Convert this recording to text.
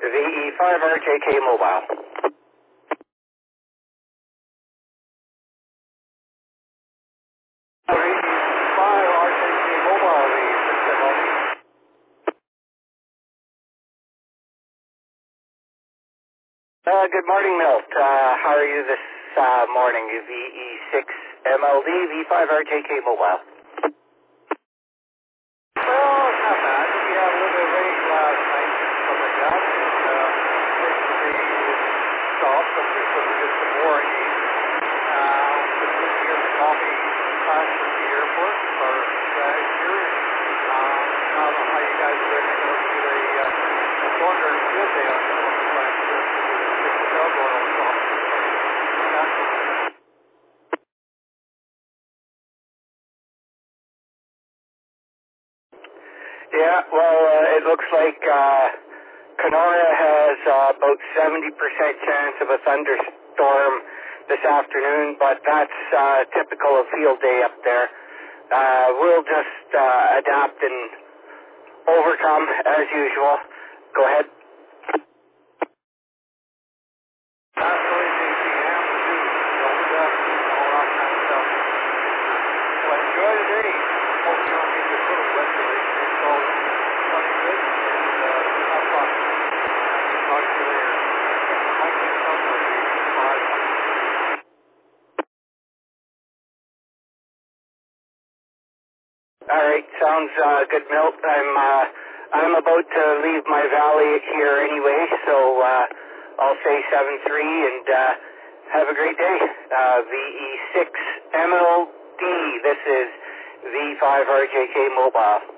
VE5RJK Mobile. VE5RJK Mobile, good morning, Milt. How are you this morning? VE6MLD, V5RJK Mobile. Well, it's not bad. We had a little bit of rain last night and stuff like that. Yesterday it stopped, but we're supposed to get some more again. Just sitting here at the coffee patch at the airport, or right here. I don't know how you guys are doing. I know it's a shorter field day on the plant here. There's a bell going on top. Yeah, well, it looks like Kenora has about 70% chance of a thunderstorm this afternoon, but that's typical of field day up there. We'll just adapt and overcome as usual. Go ahead. Enjoy the day. Hope you don't get your little wet today. It's all funny good and have fun. Talk to you later. Mike and Summer, bye. All right, sounds good, Milt. I'm about to leave my valley here anyway, so I'll say 7-3 and have a great day. VE6MLD. This is V5RJK Mobile.